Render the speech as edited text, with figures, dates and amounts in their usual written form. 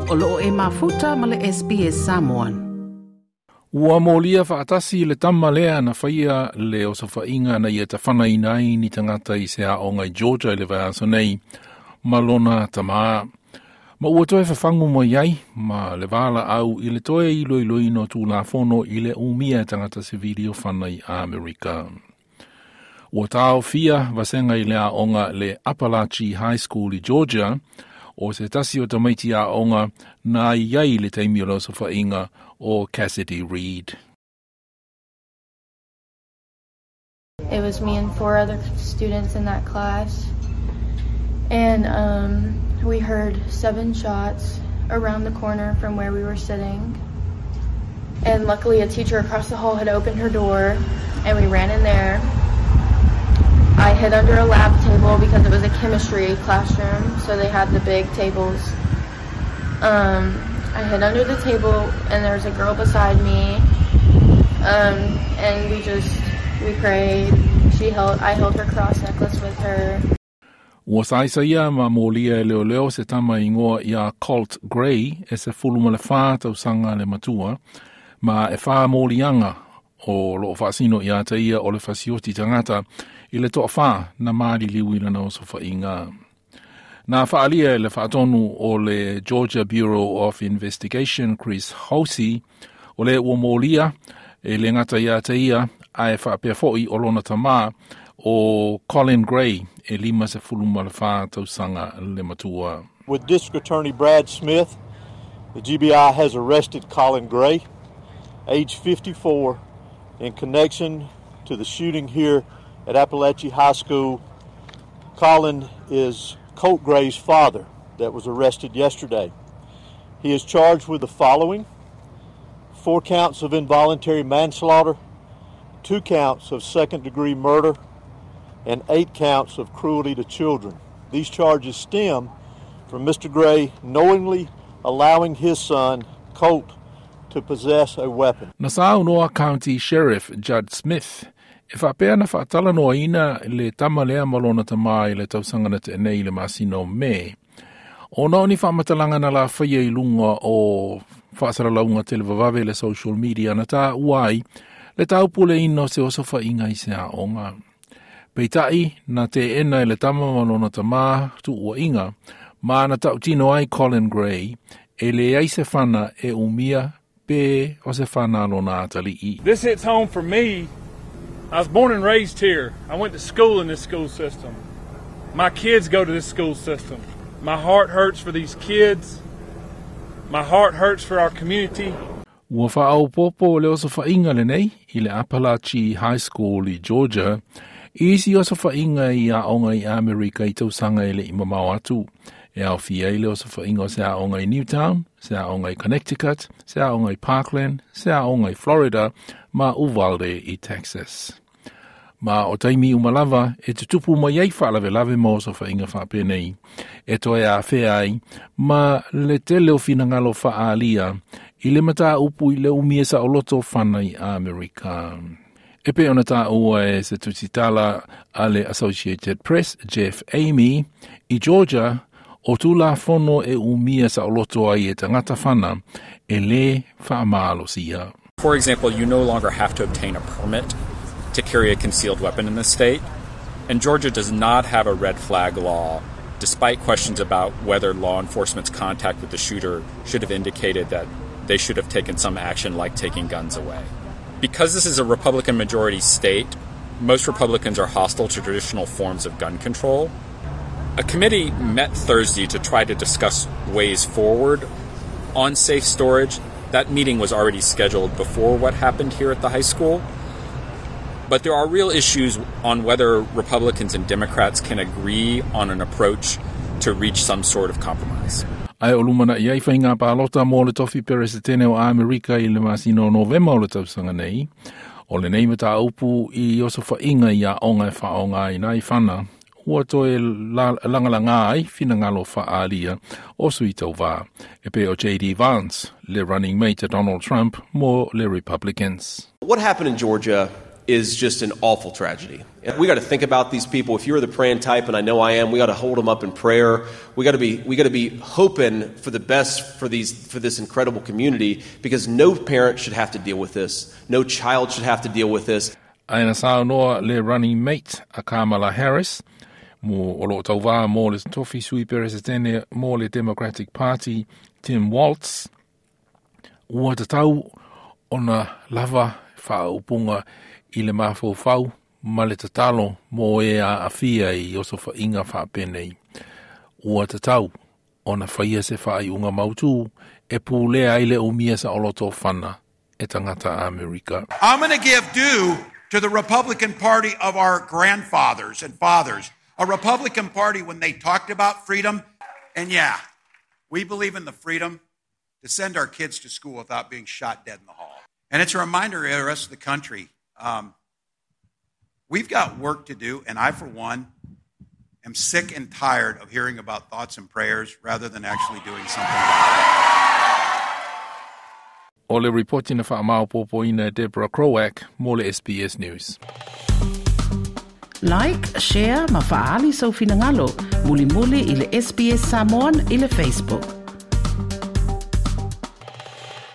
O loo e mafuta ma le SBS Samoan. Ua molia whaatasi le tamalea na whaia le o sa whainga na ia ta whanai nai ni tangata i se aonga i Georgia i le vāso nei, malona tamaa. Ma ua toe whawhangu mo iai, ma le wala au i le toe i loi no tū la whono i le umia tangata se video whanai Amerika. Ua tāo fia wasenga i le aonga le Appalachian High School i Georgia, o se tasi o tamaiti aonga na iai le taimi o sa whainga o Cassidy Reed. It was me and 4 other students in that class, and we heard 7 shots around the corner from where we were sitting, and luckily a teacher across the hall had opened her door and we ran in there. I hid under a lab table because it was a chemistry classroom, so they had the big tables. I hid under the table, and there was a girl beside me, and we prayed. I held her cross necklace with her. Ua saisaia ma molia e leo se tama ingoa ia Colt Gray e se fuluma le whā tausanga le matua, ma e whā molianga o loo whaasino ia taia o le whasioti tangata i le toa whā na maari liwina na o sa whainga. Nā whaalia le whaatonu o le Georgia Bureau of Investigation Chris Hosey o le ua molia e le ngata ia taia ai whaapea foi o lona tamā o Colin Gray e lima se fuluma le whā tausanga le matua. With District Attorney Brad Smith, the GBI has arrested Colin Gray, age 54, in connection to the shooting here at Appalachian High School. Colin is Colt Gray's father that was arrested yesterday. He is charged with the following: 4 counts of involuntary manslaughter, 2 counts of second-degree murder, and 8 counts of cruelty to children. These charges stem from Mr. Gray knowingly allowing his son, Colt, to possess a weapon. Nassau County Sheriff Judd Smith e whapea na whaatala noa ina le tamalea malona tamai le tausangana te nei le masino me. O nao ni whamatalanga na la whaia i lunga o whaasara launga te le vavave le social media na tā uai le taupule ino se oso whainga i se aonga. Peitai na te ena le tama malona tamā tu ua inga, ma na tau tino ai Colin Gray e le ai se whana e umia pe o se whana lona atali i. This hits home for me. I was born and raised here. I went to school in this school system. My kids go to this school system. My heart hurts for these kids. My heart hurts for our community. Ua whaau popo le oso whainga le nei i le Appalachian High School i Georgia. Isi oso whainga i aonga i Amerika i tausanga i le imamau atu. E au fia i le oso whainga o se aonga i Newtown, se aonga i Connecticut, se aonga i Parkland, se aonga i Florida, ma Uvalde i Texas. Ma o taimi umalava e te tupu ma iei whaalawe lave mo so whainga whape nei. E toi a whea ai, ma le te leo finangalo whaalia i le mata upu i le umia sa o loto whanai Amerika. E pe ona tā ua e se tutitala a le Associated Press, Jeff Amy, i Georgia, o tūla whono e umia sa o loto ai e tangata whana e le whaamalo sia. For example, you no longer have to obtain a permit to carry a concealed weapon in the state, and Georgia does not have a red flag law, despite questions about whether law enforcement's contact with the shooter should have indicated that they should have taken some action like taking guns away. Because this is a Republican majority state, most Republicans are hostile to traditional forms of gun control. A committee met Thursday to try to discuss ways forward on safe storage. That meeting was already scheduled before what happened here at the high school. But there are real issues on whether Republicans and Democrats can agree on an approach to reach some sort of compromise. Ai o lumana iai whainga pālota mō le tofi peresetene o Amerika i le masino Novema o le tausanga nei. O le nei mata upu i oso whainga i a onga e whaonga i nai whana. Ua toe langalanga ai whina ngalo whaalia o sui tau wā. E pe o J.D. Vance, le running mate Donald Trump, mō le Republicans. What happened in Georgia is just an awful tragedy. And we got to think about these people. If you're the praying type, and I know I am, we got to hold them up in prayer. We got to be hoping for the best for this incredible community, because no parent should have to deal with this. No child should have to deal with this. Aina saunoa le running mate a Kamala Harris, mo o lo tauwa mo le tofi sui peresetene mo le Democratic Party, Tim Walz. Ua te tau ona lava whaupunga I le mafau ma le tatalo mo e a awhia I oso whainga whapenei. Ua te tau ona whaia se whai unga mautu e pūlea I le umia sa oloto whana e tangata Amerika. I'm going to give due to the Republican Party of our grandfathers and fathers. A Republican Party when they talked about freedom. And yeah, we believe in the freedom to send our kids to school without being shot dead in the hall. And it's a reminder to the rest of the country, we've got work to do, and I, for one, am sick and tired of hearing about thoughts and prayers rather than actually doing something about it. O le reporting na whaamaupopoina Deborah Crowack, mo le SBS News. Like, share, ma faali sau finangalo, muli I le SBS Samoan I le Facebook.